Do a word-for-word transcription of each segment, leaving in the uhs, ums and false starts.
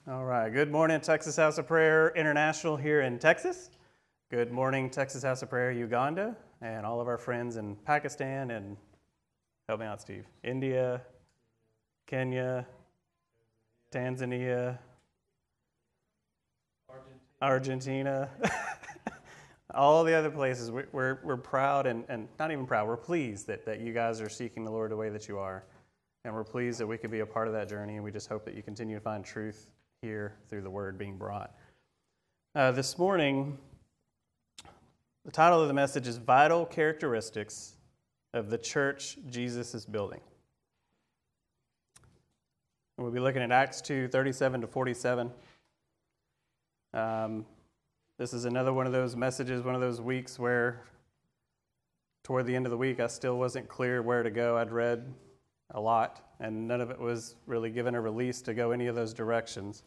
All right. Good morning, Texas House of Prayer International here in Texas. Good morning, Texas House of Prayer Uganda, and all of our friends in Pakistan and, help me out, Steve, India, Kenya, Tanzania, Argentina, all the other places. We- We're, we're proud and, and not even proud, we're pleased that, that you guys are seeking the Lord the way that you are. And we're pleased that we could be a part of that journey, and we just hope that you continue to find truth here through the word being brought. Uh, this morning, the title of the message is Vital Characteristics of the Church Jesus is Building. And we'll be looking at Acts two, thirty-seven to forty-seven. Um, this is another one of those messages, one of those weeks where toward the end of the week, I still wasn't clear where to go. I'd read a lot, and none of it was really given a release to go any of those directions.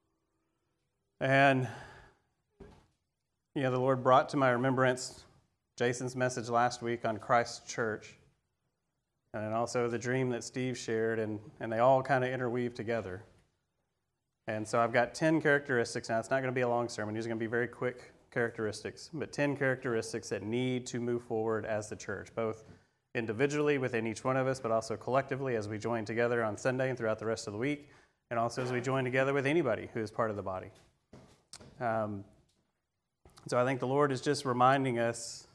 And, you know, the Lord brought to my remembrance Jason's message last week on Christ's church, and also the dream that Steve shared, and, and they all kind of interweave together. And so I've got ten characteristics. Now, it's not going to be a long sermon. These are going to be very quick characteristics, but ten characteristics that need to move forward as the church, both individually within each one of us, but also collectively as we join together on Sunday and throughout the rest of the week, and also as we join together with anybody who is part of the body. Um, so I think the Lord is just reminding us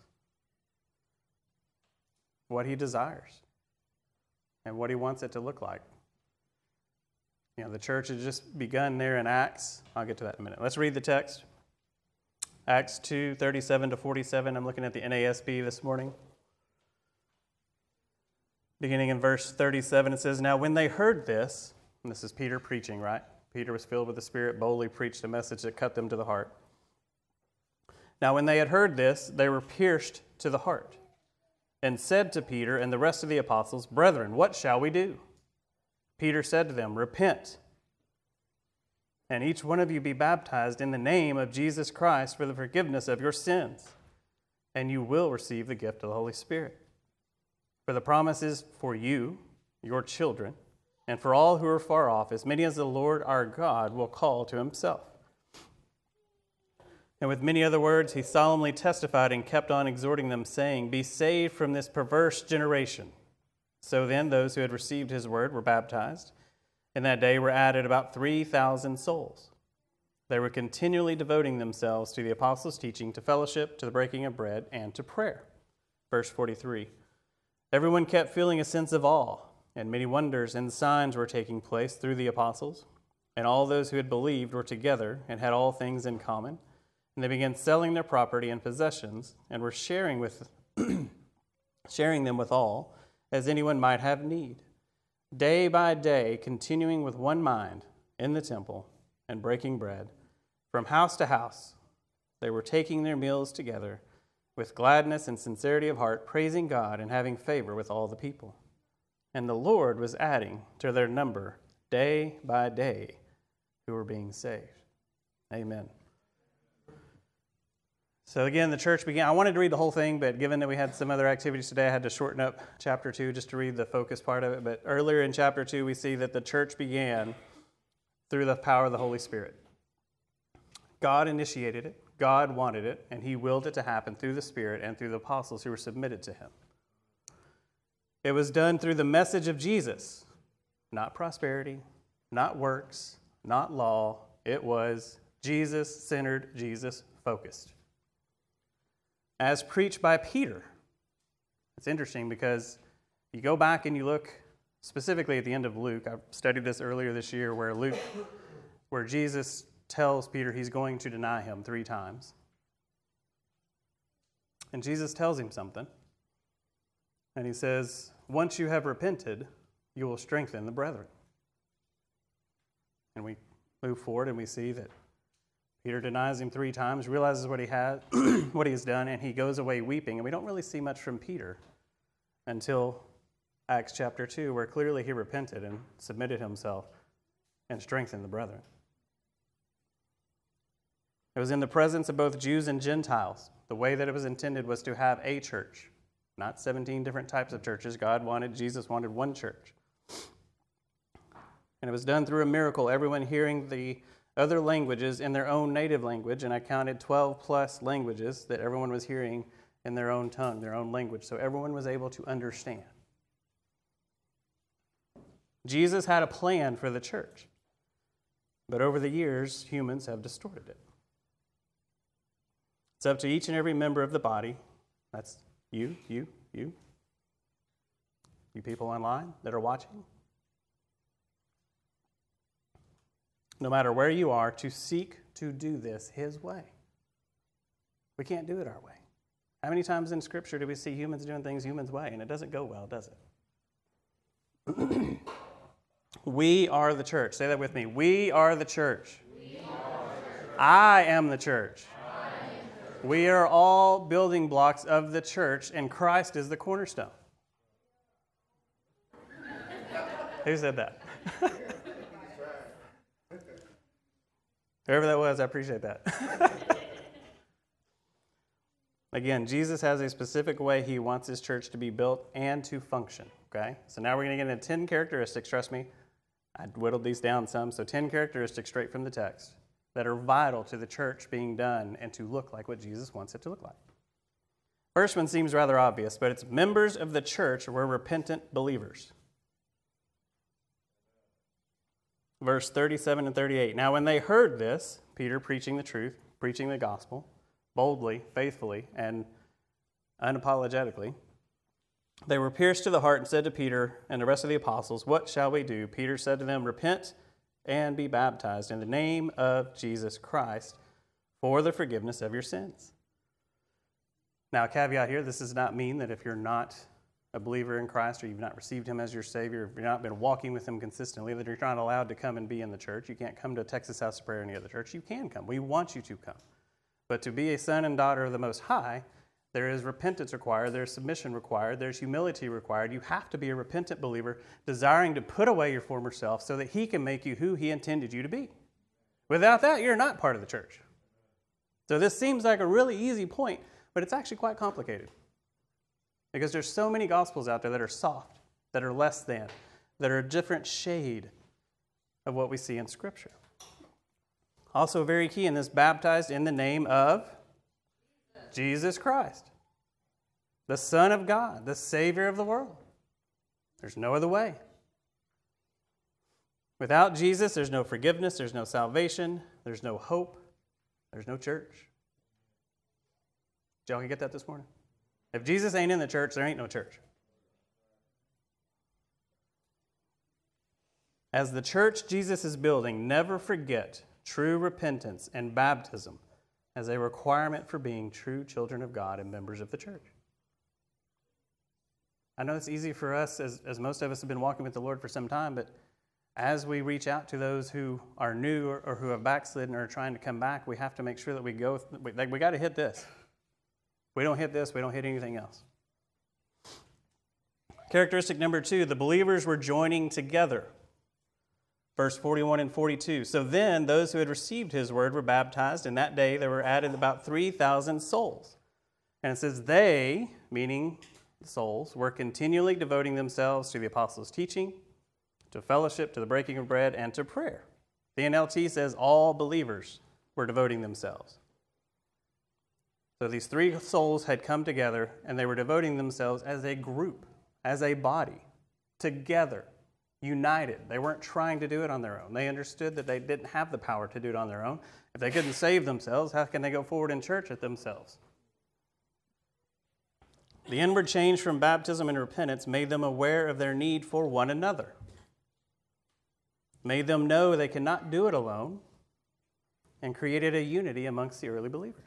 what He desires and what He wants it to look like. You know, the church has just begun there in Acts. I'll get to that in a minute. Let's read the text. Acts two, thirty-seven to forty-seven. I'm looking at the N A S B this morning. Beginning in verse thirty-seven, it says, "Now when they heard this," and this is Peter preaching, right? Peter was filled with the Spirit, boldly preached a message that cut them to the heart. "Now when they had heard this, they were pierced to the heart, and said to Peter and the rest of the apostles, 'Brethren, what shall we do?' Peter said to them, 'Repent, and each one of you be baptized in the name of Jesus Christ for the forgiveness of your sins, and you will receive the gift of the Holy Spirit. For the promise is for you, your children, and for all who are far off, as many as the Lord our God will call to Himself.' And with many other words, he solemnly testified and kept on exhorting them, saying, 'Be saved from this perverse generation.' So then those who had received his word were baptized. And that day were added about three thousand souls. They were continually devoting themselves to the apostles' teaching, to fellowship, to the breaking of bread, and to prayer." Verse forty-three. "Everyone kept feeling a sense of awe, and many wonders and signs were taking place through the apostles. And all those who had believed were together and had all things in common. And they began selling their property and possessions, and were sharing with sharing them with all, as anyone might have need. Day by day, continuing with one mind in the temple and breaking bread, from house to house, they were taking their meals together with gladness and sincerity of heart, praising God and having favor with all the people. And the Lord was adding to their number day by day who were being saved." Amen. So again, the church began. I wanted to read the whole thing, but given that we had some other activities today, I had to shorten up chapter two just to read the focus part of it. But earlier in chapter two, we see that the church began through the power of the Holy Spirit. God initiated it, God wanted it, and He willed it to happen through the Spirit and through the apostles who were submitted to Him. It was done through the message of Jesus, not prosperity, not works, not law. It was Jesus-centered, Jesus-focused. As preached by Peter. It's interesting because you go back and you look specifically at the end of Luke. I studied this earlier this year where Luke, where Jesus tells Peter he's going to deny him three times. And Jesus tells him something. And he says, "Once you have repented, you will strengthen the brethren." And we move forward and we see that Peter denies him three times, realizes what he had, what he has done, and he goes away weeping. And we don't really see much from Peter until Acts chapter two, where clearly he repented and submitted himself and strengthened the brethren. It was in the presence of both Jews and Gentiles. The way that it was intended was to have a church, not seventeen different types of churches. God wanted, Jesus wanted one church. And it was done through a miracle, everyone hearing the other languages in their own native language. And I counted twelve plus languages that everyone was hearing in their own tongue, their own language. So everyone was able to understand. Jesus had a plan for the church. But over the years, humans have distorted it. It's up to each and every member of the body. That's you, you, you. You people online that are watching. No matter where you are, to seek to do this His way. We can't do it our way. How many times in Scripture do we see humans doing things humans' way, and it doesn't go well, does it? We are the church. Say that with me. We are the church. We are the church. I am the church. I am the church. We are all building blocks of the church, and Christ is the cornerstone. Who said that? Whoever that was, I appreciate that. Again, Jesus has a specific way He wants His church to be built and to function. Okay? So now we're going to get into ten characteristics. Trust me, I whittled these down some. So ten characteristics straight from the text that are vital to the church being done and to look like what Jesus wants it to look like. First one seems rather obvious, but it's members of the church were repentant believers. Verse thirty-seven and thirty-eight. Now when they heard this, Peter preaching the truth, preaching the gospel, boldly, faithfully, and unapologetically, they were pierced to the heart and said to Peter and the rest of the apostles, "What shall we do?" Peter said to them, "Repent and be baptized in the name of Jesus Christ for the forgiveness of your sins." Now, a caveat here, this does not mean that if you're not a believer in Christ or you've not received Him as your Savior, if you've not been walking with Him consistently, that you're not allowed to come and be in the church. You can't come to Texas House of Prayer or any other church. You can come. We want you to come. But to be a son and daughter of the Most High, there is repentance required, there's submission required, there's humility required. You have to be a repentant believer, desiring to put away your former self so that He can make you who He intended you to be. Without that, you're not part of the church. So this seems like a really easy point, but it's actually quite complicated. Because there's so many gospels out there that are soft, that are less than, that are a different shade of what we see in Scripture. Also very key in this, baptized in the name of Jesus Christ, the Son of God, the Savior of the world. There's no other way. Without Jesus, there's no forgiveness, there's no salvation, there's no hope, there's no church. Did y'all get that this morning? If Jesus ain't in the church, there ain't no church. As the church Jesus is building, never forget true repentance and baptism as a requirement for being true children of God and members of the church. I know it's easy for us, as, as most of us have been walking with the Lord for some time, but as we reach out to those who are new or, or who have backslidden or are trying to come back, we have to make sure that we go, we, like, we got to hit this. We don't hit this, we don't hit anything else. Characteristic number two, the believers were joining together. Verse forty-one and forty-two. So then those who had received His word were baptized, and that day there were added about three thousand souls. And it says they, meaning the souls, were continually devoting themselves to the apostles' teaching, to fellowship, to the breaking of bread, and to prayer. The N L T says all believers were devoting themselves. So these three souls had come together, and they were devoting themselves as a group, as a body, together, united. They weren't trying to do it on their own. They understood that they didn't have the power to do it on their own. If they couldn't save themselves, how can they go forward in church at themselves? The inward change from baptism and repentance made them aware of their need for one another, made them know they could not do it alone, and created a unity amongst the early believers.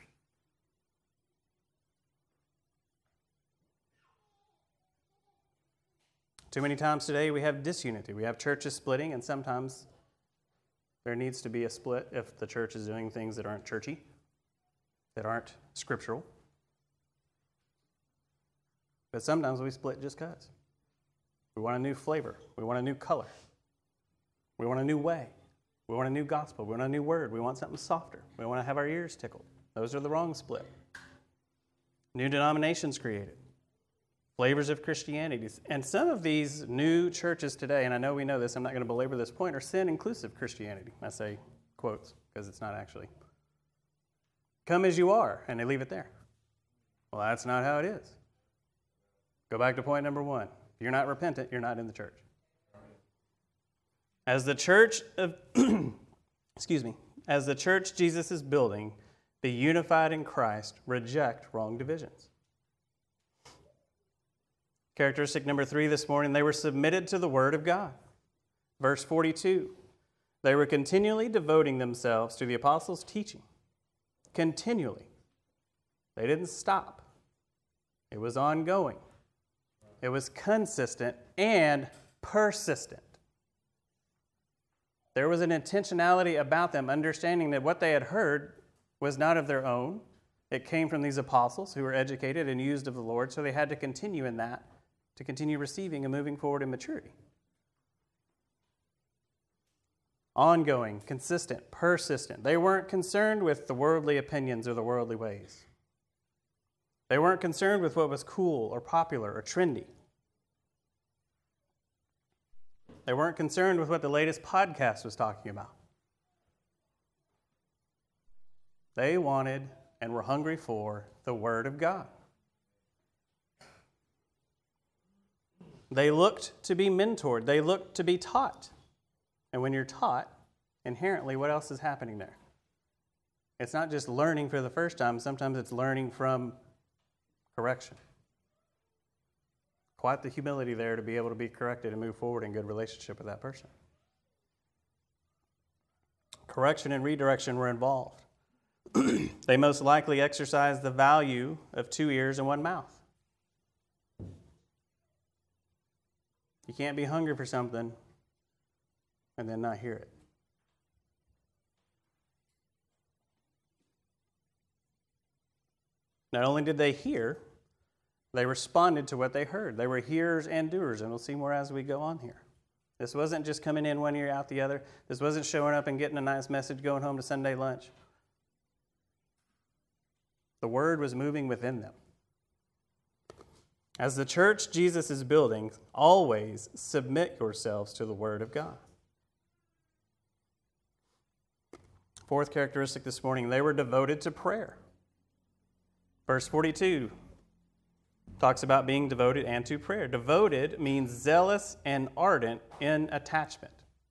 Too many times today we have disunity. We have churches splitting, and sometimes there needs to be a split if the church is doing things that aren't churchy, that aren't scriptural. But sometimes we split just because. We want a new flavor. We want a new color. We want a new way. We want a new gospel. We want a new word. We want something softer. We want to have our ears tickled. Those are the wrong split. New denominations created. flavors of Christianity. And some of these new churches today, and I know we know this, I'm not going to belabor this point, are sin-inclusive Christianity. I say quotes because it's not actually. Come as you are, and they leave it there. Well, that's not how it is. Go back to point number one. If you're not repentant, you're not in the church. As the church of, excuse me, as the church Jesus is building, be unified in Christ, reject wrong divisions. Characteristic number three this morning, they were submitted to the Word of God. Verse forty-two, they were continually devoting themselves to the apostles' teaching. Continually. They didn't stop. It was ongoing. It was consistent and persistent. There was an intentionality about them, understanding that what they had heard was not of their own. It came from these apostles who were educated and used of the Lord, so they had to continue in that, to continue receiving and moving forward in maturity. Ongoing, consistent, persistent. They weren't concerned with the worldly opinions or the worldly ways. They weren't concerned with what was cool or popular or trendy. They weren't concerned with what the latest podcast was talking about. They wanted and were hungry for the Word of God. They looked to be mentored. They looked to be taught. And when you're taught, inherently, what else is happening there? It's not just learning for the first time. Sometimes it's learning from correction. Quite the humility there to be able to be corrected and move forward in good relationship with that person. Correction and redirection were involved. They most likely exercised the value of two ears and one mouth. You can't be hungry for something and then not hear it. Not only did they hear, they responded to what they heard. They were hearers and doers, and we'll see more as we go on here. This wasn't just coming in one ear, out the other. This wasn't showing up and getting a nice message, going home to Sunday lunch. The Word was moving within them. As the church Jesus is building, always submit yourselves to the Word of God. Fourth characteristic this morning, they were devoted to prayer. Verse forty-two talks about being devoted and to prayer. Devoted means zealous and ardent in attachment.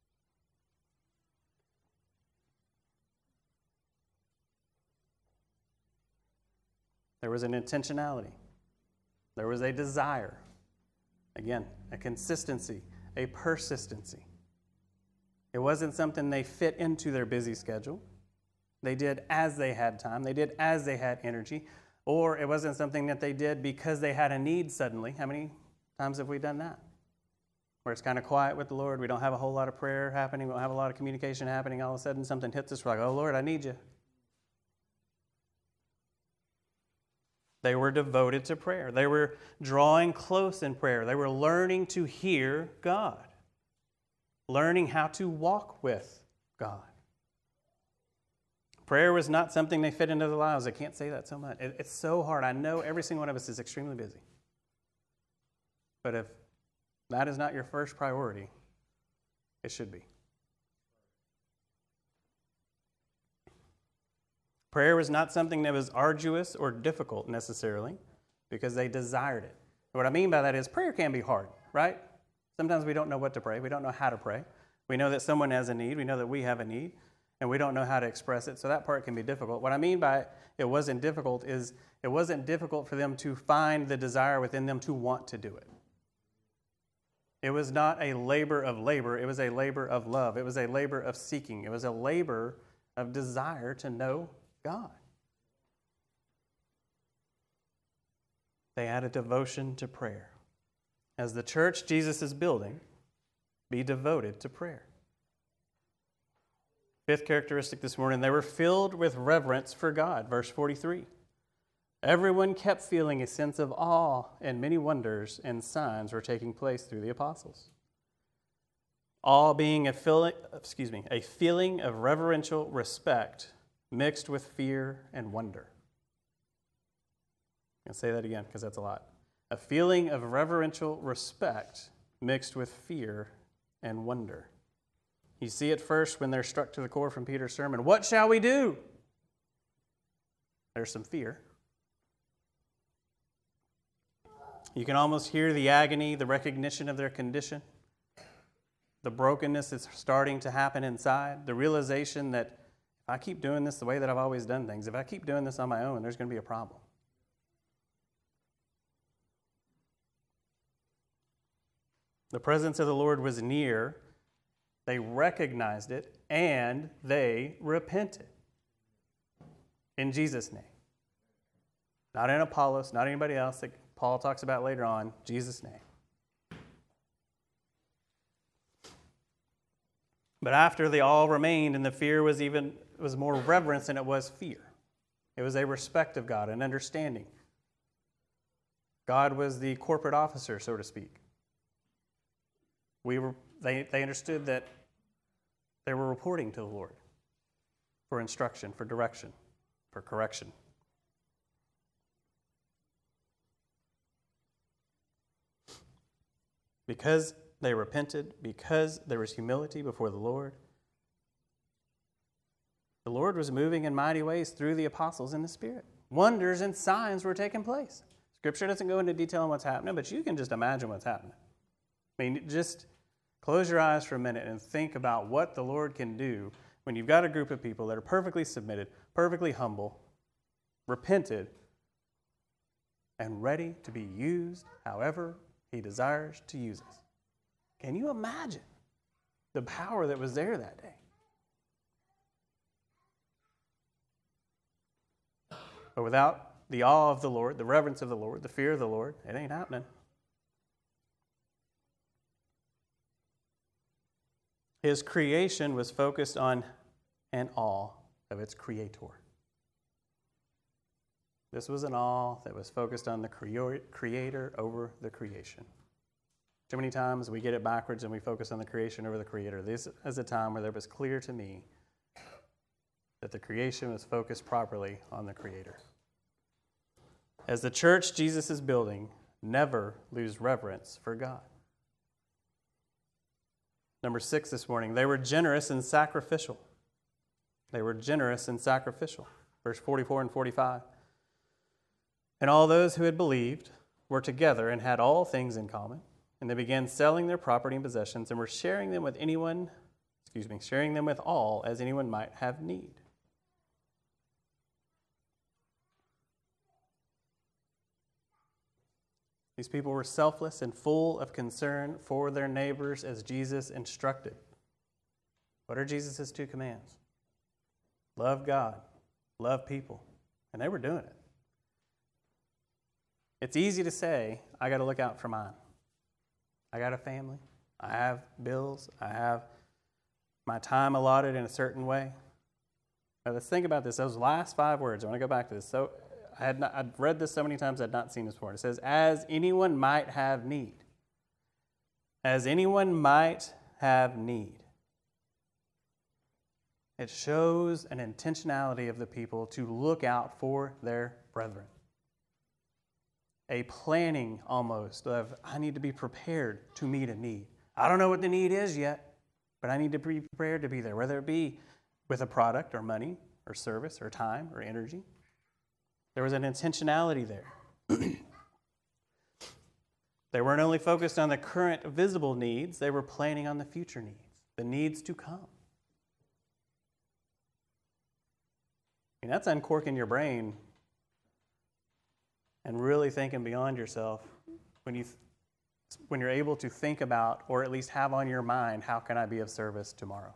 There was an intentionality. There was a desire. Again, a consistency, a persistency. It wasn't something they fit into their busy schedule. They did as they had time. They did as they had energy. Or it wasn't something that they did because they had a need suddenly. How many times have we done that? Where it's kind of quiet with the Lord. We don't have a whole lot of prayer happening. We don't have a lot of communication happening. All of a sudden something hits us. We're like, oh, Lord, I need you. They were devoted to prayer. They were drawing close in prayer. They were learning to hear God. Learning how to walk with God. Prayer was not something they fit into their lives. I can't say that so much. It, it's so hard. I know every single one of us is extremely busy. But if that is not your first priority, it should be. Prayer was not something that was arduous or difficult necessarily because they desired it. What I mean by that is prayer can be hard, right? Sometimes we don't know what to pray. We don't know how to pray. We know that someone has a need. We know that we have a need. And we don't know how to express it, so that part can be difficult. What I mean by it wasn't difficult is it wasn't difficult for them to find the desire within them to want to do it. It was not a labor of labor. It was a labor of love. It was a labor of seeking. It was a labor of desire to know God. They had a devotion to prayer. As the church Jesus is building, be devoted to prayer. Fifth characteristic this morning, they were filled with reverence for God. Verse forty-three. Everyone kept feeling a sense of awe, and many wonders and signs were taking place through the apostles. Awe being a feeling, excuse me, a feeling of reverential respect mixed with fear and wonder. I'll say that again because that's a lot. a feeling of reverential respect mixed with fear and wonder. You see it first when they're struck to the core from Peter's sermon. What shall we do? There's some fear. You can almost hear the agony, the recognition of their condition, the brokenness that's starting to happen inside, the realization that if I keep doing this the way that I've always done things, if I keep doing this on my own, there's going to be a problem. The presence of the Lord was near. They recognized it, and they repented. In Jesus' name. Not in Apollos, not anybody else that Paul talks about later on. Jesus' name. But after they all remained, and the fear was even was more reverence than it was fear. It was a respect of God, an understanding. God was the corporate officer, so to speak. We were they, they understood that they were reporting to the Lord for instruction, for direction, for correction. Because they repented, because there was humility before the Lord, the Lord was moving in mighty ways through the apostles in the Spirit. Wonders and signs were taking place. Scripture doesn't go into detail on what's happening, but you can just imagine what's happening. I mean, just close your eyes for a minute and think about what the Lord can do when you've got a group of people that are perfectly submitted, perfectly humble, repented, and ready to be used however He desires to use us. Can you imagine the power that was there that day? But without the awe of the Lord, the reverence of the Lord, the fear of the Lord, it ain't happening. His creation was focused on an awe of its creator. This was an awe that was focused on the creator over the creation. Too many times we get it backwards and we focus on the creation over the creator. This is a time where it was clear to me that the creation was focused properly on the creator. As the church Jesus is building, never lose reverence for God. Number six this morning, they were generous and sacrificial. They were generous and sacrificial. Verse forty-four and forty-five. And all those who had believed were together and had all things in common. And they began selling their property and possessions and were sharing them with anyone, excuse me, sharing them with all as anyone might have need. These people were selfless and full of concern for their neighbors as Jesus instructed. What are Jesus' two commands? Love God, love people. And they were doing it. It's easy to say, I got to look out for mine. I got a family. I have bills. I have my time allotted in a certain way. Now let's think about this. Those last five words, I want to go back to this. So I had not, I'd read this so many times I'd not seen this before. It says, as anyone might have need. As anyone might have need. It shows an intentionality of the people to look out for their brethren. A planning almost of, I need to be prepared to meet a need. I don't know what the need is yet, but I need to be prepared to be there, whether it be with a product or money or service or time or energy. There was an intentionality there. They weren't only focused on the current visible needs, they were planning on the future needs, the needs to come. I mean, that's uncorking your brain and really thinking beyond yourself when, you, when you're able to think about, or at least have on your mind, how can I be of service tomorrow?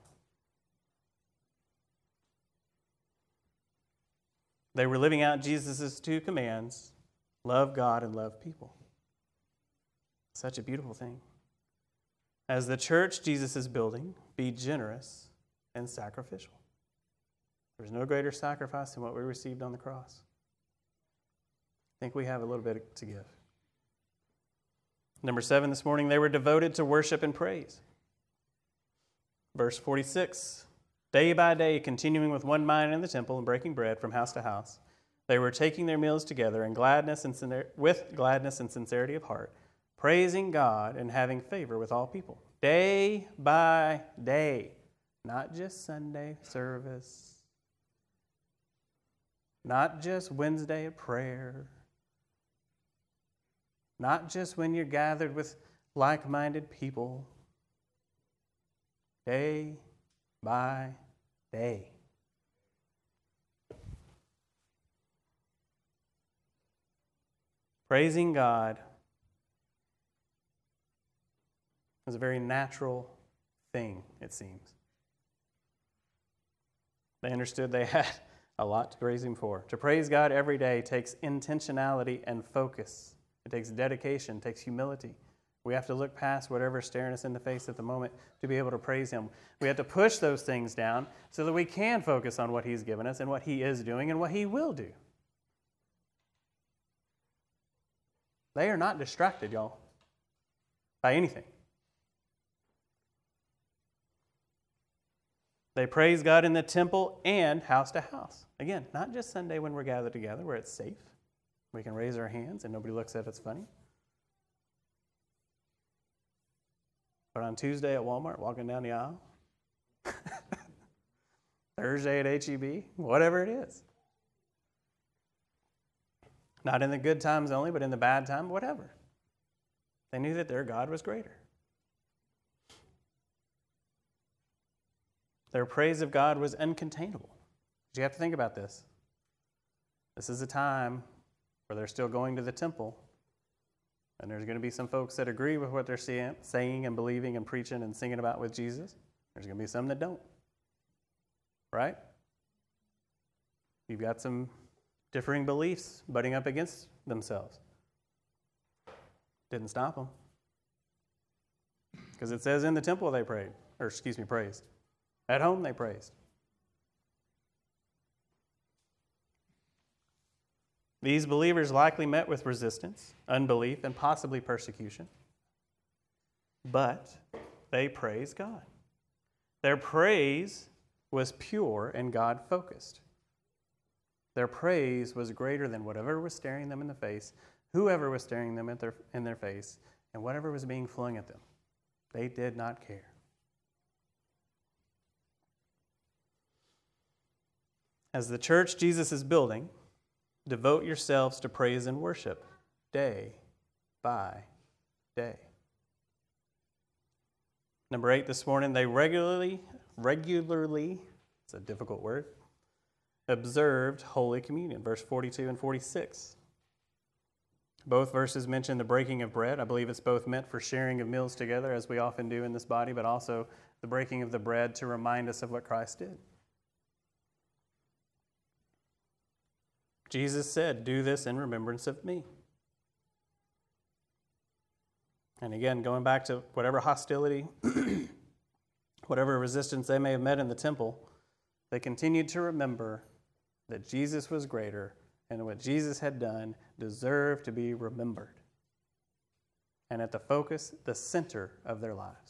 They were living out Jesus' two commands, love God and love people. Such a beautiful thing. As the church Jesus is building, be generous and sacrificial. There's no greater sacrifice than what we received on the cross. I think we have a little bit to give. Number seven this morning, they were devoted to worship and praise. Verse forty-six, day by day, continuing with one mind in the temple and breaking bread from house to house, They were taking their meals together in gladness and sincer- with gladness and sincerity of heart, praising God and having favor with all people. Day by day, not just Sunday service, not just Wednesday at prayer, not just when you're gathered with like-minded people. Day by day. Praising God is a very natural thing, it seems. They understood they had a lot to praise Him for. To praise God every day takes intentionality and focus. It takes dedication, it takes humility. We have to look past whatever's staring us in the face at the moment to be able to praise Him. We have to push those things down so that we can focus on what He's given us and what He is doing and what He will do. They are not distracted, y'all, by anything. They praise God in the temple and house to house. Again, not just Sunday when we're gathered together where it's safe. We can raise our hands and nobody looks at us funny. But on Tuesday at Walmart, walking down the aisle, Thursday at H E B, whatever it is. Not in the good times only, but in the bad time, whatever. They knew that their God was greater. Their praise of God was uncontainable. You have to think about this. This is a time where they're still going to the temple, and there's going to be some folks that agree with what they're seeing, saying and believing and preaching and singing about with Jesus. There's going to be some that don't. Right? You've got some differing beliefs butting up against themselves. Didn't stop them. Because it says in the temple they prayed, or excuse me, praised. At home they praised. These believers likely met with resistance, unbelief, and possibly persecution. But they praised God. Their praise was pure and God-focused. Their praise was greater than whatever was staring them in the face, whoever was staring them at their, in their face, and whatever was being flung at them. They did not care. As the church Jesus is building, devote yourselves to praise and worship day by day. Number eight this morning, they regularly, regularly, it's a difficult word, observed Holy Communion, verse forty-two and forty-six. Both verses mention the breaking of bread. I believe it's both meant for sharing of meals together, as we often do in this body, but also the breaking of the bread to remind us of what Christ did. Jesus said, "Do this in remembrance of me." And again, going back to whatever hostility, whatever resistance they may have met in the temple, they continued to remember that Jesus was greater and what Jesus had done deserved to be remembered. And at the focus, the center of their lives.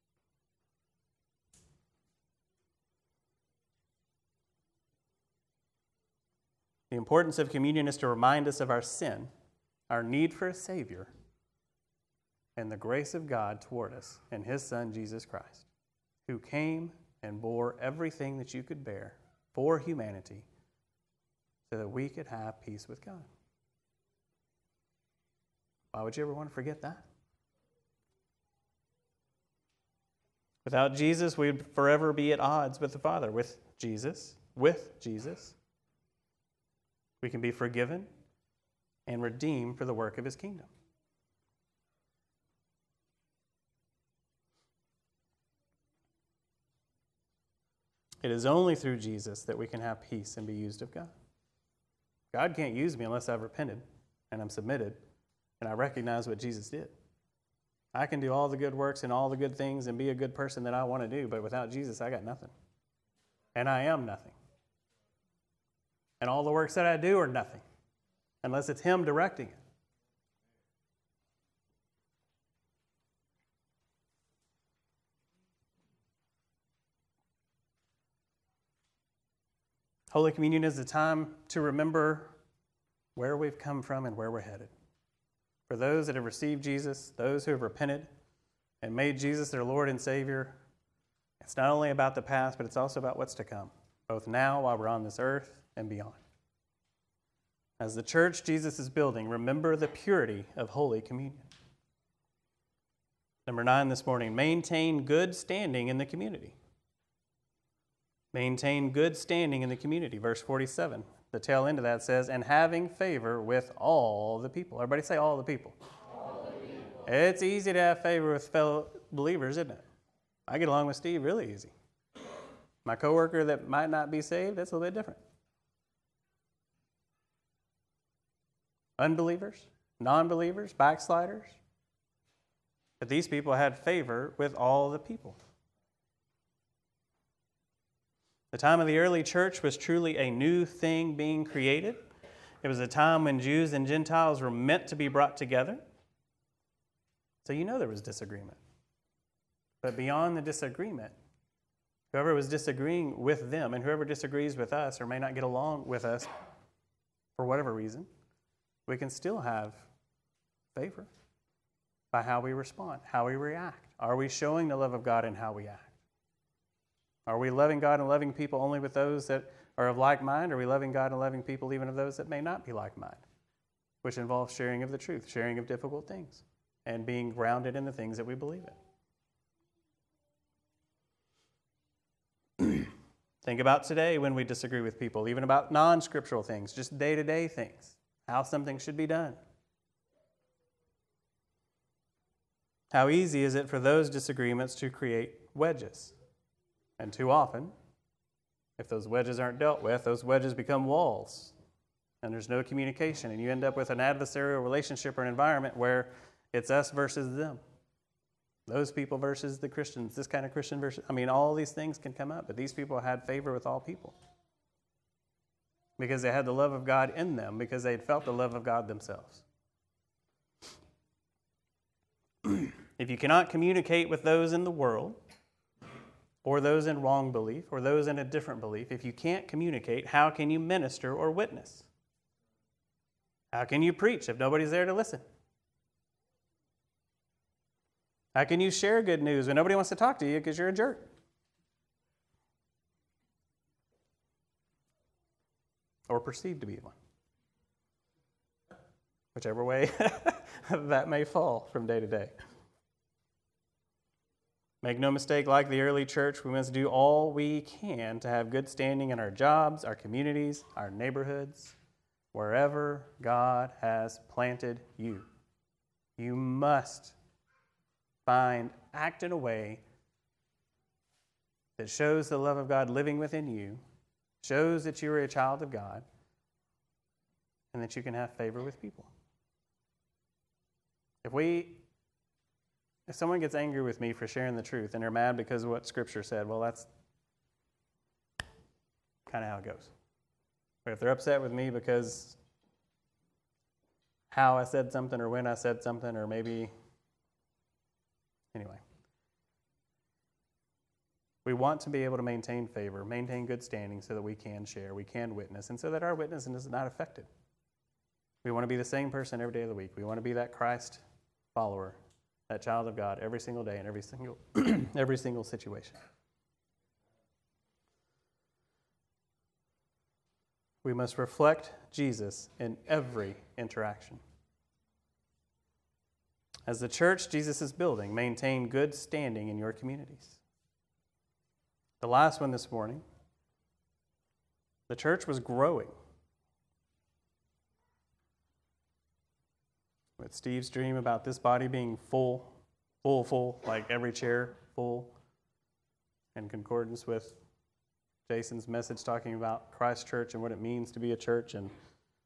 The importance of communion is to remind us of our sin, our need for a Savior, and the grace of God toward us and His Son, Jesus Christ, who came and bore everything that you could bear for humanity so that we could have peace with God. Why would you ever want to forget that? Without Jesus, we'd forever be at odds with the Father. With Jesus, with Jesus, we can be forgiven and redeemed for the work of His kingdom. It is only through Jesus that we can have peace and be used of God. God can't use me unless I've repented and I'm submitted and I recognize what Jesus did. I can do all the good works and all the good things and be a good person that I want to do, but without Jesus, I got nothing. And I am nothing. And all the works that I do are nothing unless it's Him directing it. Holy Communion is a time to remember where we've come from and where we're headed. For those that have received Jesus, those who have repented and made Jesus their Lord and Savior, it's not only about the past, but it's also about what's to come, both now while we're on this earth and beyond. As the church Jesus is building, remember the purity of Holy Communion. Number nine this morning, maintain good standing in the community. Maintain good standing in the community. Verse forty-seven, the tail end of that says, and having favor with all the people. Everybody say all the people. All the people. It's easy to have favor with fellow believers, isn't it? I get along with Steve really easy. My coworker that might not be saved, that's a little bit different. Unbelievers, non-believers, backsliders. But these people had favor with all the people. The time of the early church was truly a new thing being created. It was a time when Jews and Gentiles were meant to be brought together. So you know there was disagreement. But beyond the disagreement, whoever was disagreeing with them and whoever disagrees with us or may not get along with us for whatever reason, we can still have favor by how we respond, how we react. Are we showing the love of God in how we act? Are we loving God and loving people only with those that are of like mind? Or are we loving God and loving people even of those that may not be like mind? Which involves sharing of the truth, sharing of difficult things, and being grounded in the things that we believe in. Think about today when we disagree with people, even about non-scriptural things, just day-to-day things, how something should be done. How easy is it for those disagreements to create wedges? And too often, if those wedges aren't dealt with, those wedges become walls. And there's no communication. And you end up with an adversarial relationship or an environment where it's us versus them. Those people versus the Christians. This kind of Christian versus... I mean, all these things can come up. But these people had favor with all people. Because they had the love of God in them. Because they had felt the love of God themselves. If you cannot communicate with those in the world, or those in wrong belief, or those in a different belief, if you can't communicate, how can you minister or witness? How can you preach if nobody's there to listen? How can you share good news when nobody wants to talk to you because you're a jerk? Or perceived to be one. Whichever way that may fall from day to day. Make no mistake, like the early church, we must do all we can to have good standing in our jobs, our communities, our neighborhoods, wherever God has planted you. You must find, act in a way that shows the love of God living within you, shows that you are a child of God, and that you can have favor with people. If we... If someone gets angry with me for sharing the truth and they're mad because of what Scripture said, well, that's kind of how it goes. But if they're upset with me because how I said something or when I said something or maybe... Anyway. We want to be able to maintain favor, maintain good standing so that we can share, we can witness, and so that our witness is not affected. We want to be the same person every day of the week. We want to be that Christ follower, that child of God every single day in every single every single situation. We must reflect Jesus in every interaction. As the church Jesus is building, maintain good standing in your communities. The last one this morning, the church was growing. With Steve's dream about this body being full, full, full, like every chair full, in concordance with Jason's message talking about Christ Church and what it means to be a church. And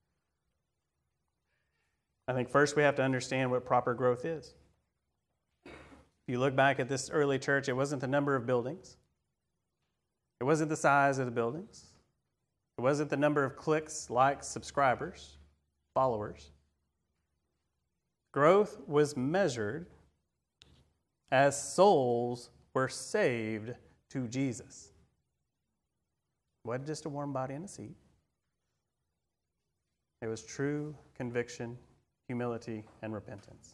I think first we have to understand what proper growth is. If you look back at this early church, it wasn't the number of buildings. It wasn't the size of the buildings. It wasn't the number of clicks, likes, subscribers, followers. Growth was measured as souls were saved to Jesus. It wasn't just a warm body in a seat. It was true conviction, humility, and repentance.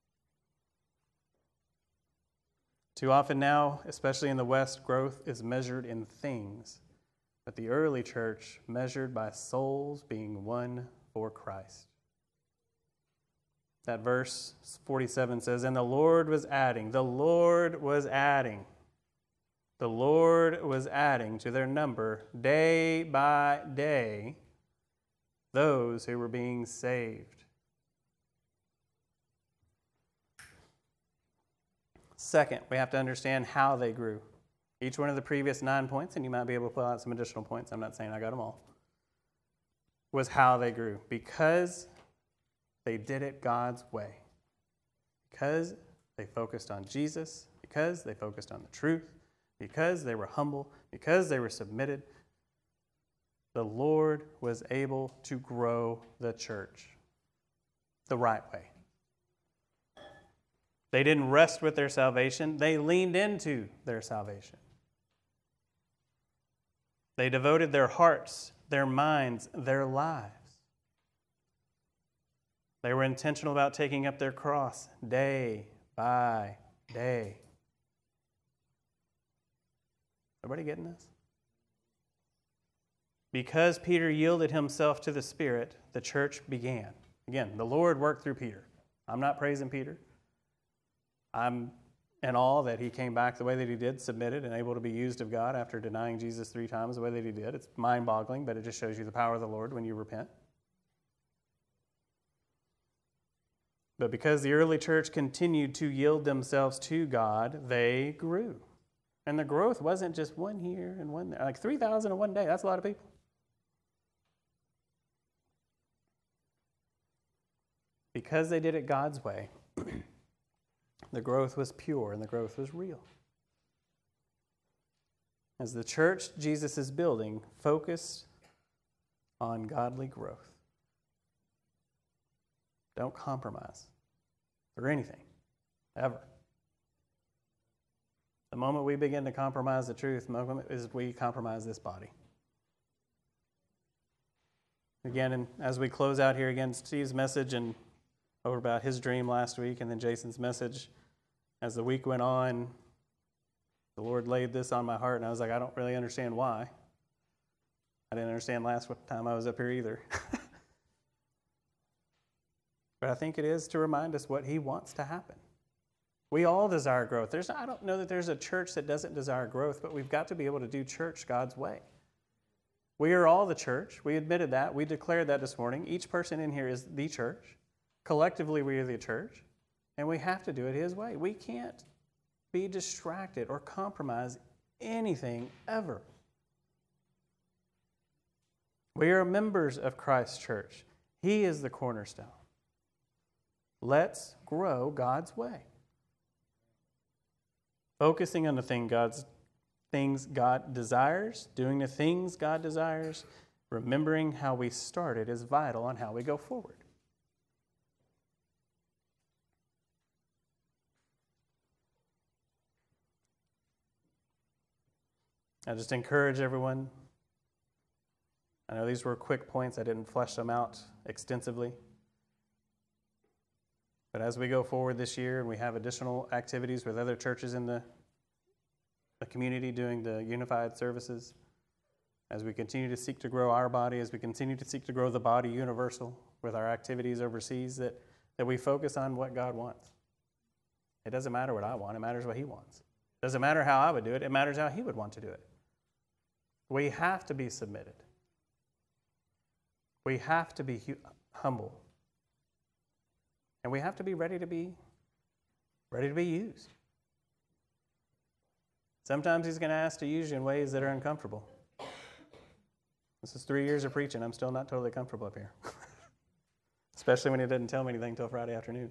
Too often now, especially in the West, growth is measured in things, but the early church measured by souls being won for Christ. That verse forty-seven says, and the Lord was adding, the Lord was adding, the Lord was adding to their number day by day those who were being saved. Second, we have to understand how they grew. Each one of the previous nine points, and you might be able to pull out some additional points, I'm not saying I got them all, was how they grew. Because they did it God's way. Because they focused on Jesus. Because they focused on the truth. Because they were humble. Because they were submitted. The Lord was able to grow the church the right way. They didn't rest with their salvation. They leaned into their salvation. They devoted their hearts, their minds, their lives. They were intentional about taking up their cross day by day. Everybody getting this? Because Peter yielded himself to the Spirit, the church began. Again, the Lord worked through Peter. I'm not praising Peter. I'm in awe that he came back the way that he did, submitted, and able to be used of God after denying Jesus three times the way that he did. It's mind-boggling, but it just shows you the power of the Lord when you repent. But because the early church continued to yield themselves to God, they grew. And the growth wasn't just one here and one there. Like three thousand in one day, that's a lot of people. Because they did it God's way, the growth was pure and the growth was real. As the church Jesus is building focused on godly growth. Don't compromise for anything, ever. The moment we begin to compromise the truth, the moment is we compromise this body. Again, and as we close out here again, Steve's message and over about his dream last week, and then Jason's message, as the week went on, the Lord laid this on my heart, and I was like, I don't really understand why. I didn't understand last time I was up here either. But I think it is to remind us what he wants to happen. We all desire growth. There's, I don't know that there's a church that doesn't desire growth, but we've got to be able to do church God's way. We are all the church. We admitted that. We declared that this morning. Each person in here is the church. Collectively, we are the church, and we have to do it his way. We can't be distracted or compromise anything ever. We are members of Christ's church. He is the cornerstone. Let's grow God's way. Focusing on the thing God's things God desires, doing the things God desires, remembering how we started is vital on how we go forward. I just encourage everyone. I know these were quick points. I didn't flesh them out extensively. But as we go forward this year and we have additional activities with other churches in the, the community doing the unified services, as we continue to seek to grow our body, as we continue to seek to grow the body universal with our activities overseas, that, that we focus on what God wants. It doesn't matter what I want. It matters what he wants. It doesn't matter how I would do it. It matters how he would want to do it. We have to be submitted. We have to be hu- humble. And we have to be ready to be ready to be used. Sometimes he's going to ask to use you in ways that are uncomfortable. This is three years of preaching. I'm still not totally comfortable up here. Especially when he didn't tell me anything until Friday afternoon.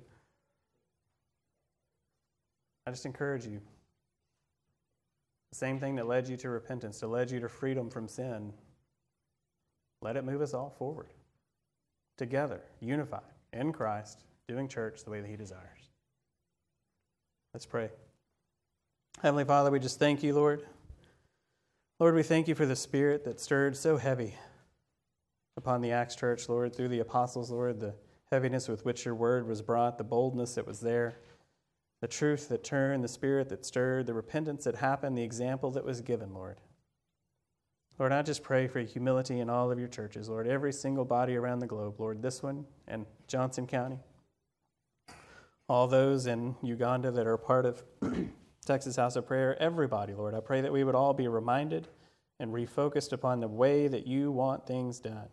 I just encourage you. The same thing that led you to repentance, that led you to freedom from sin, let it move us all forward. Together, unified, in Christ, doing church the way that he desires. Let's pray. Heavenly Father, we just thank you, Lord. Lord, we thank you for the Spirit that stirred so heavy upon the Acts Church, Lord, through the apostles, Lord, the heaviness with which your word was brought, the boldness that was there, the truth that turned, the spirit that stirred, the repentance that happened, the example that was given, Lord. Lord, I just pray for humility in all of your churches, Lord, every single body around the globe, Lord, this one and Johnson County, all those in Uganda that are part of Texas House of Prayer, everybody, Lord, I pray that we would all be reminded and refocused upon the way that you want things done.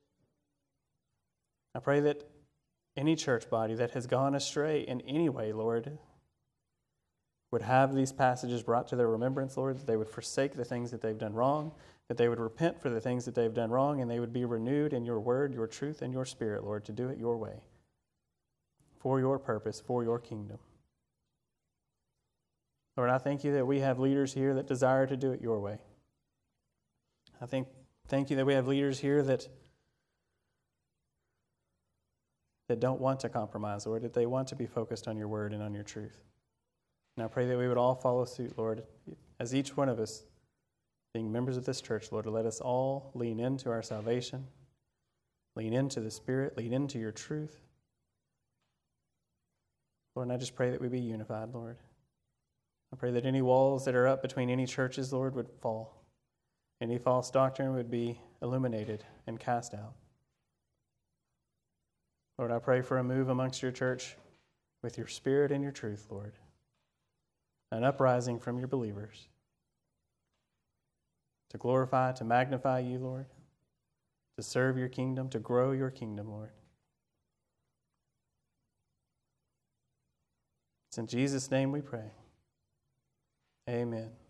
I pray that any church body that has gone astray in any way, Lord, would have these passages brought to their remembrance, Lord, that they would forsake the things that they've done wrong, that they would repent for the things that they've done wrong, and they would be renewed in your word, your truth, and your spirit, Lord, to do it your way, for your purpose, for your kingdom. Lord, I thank you that we have leaders here that desire to do it your way. I think, thank you that we have leaders here that, that don't want to compromise, Lord, that they want to be focused on your word and on your truth. And I pray that we would all follow suit, Lord, as each one of us, being members of this church, Lord, to let us all lean into our salvation, lean into the Spirit, lean into your truth. Lord, and I just pray that we be unified, Lord. I pray that any walls that are up between any churches, Lord, would fall. Any false doctrine would be illuminated and cast out. Lord, I pray for a move amongst your church with your Spirit and your truth, Lord. An uprising from your believers to glorify, to magnify you, Lord, to serve your kingdom, to grow your kingdom, Lord. It's in Jesus' name we pray. Amen.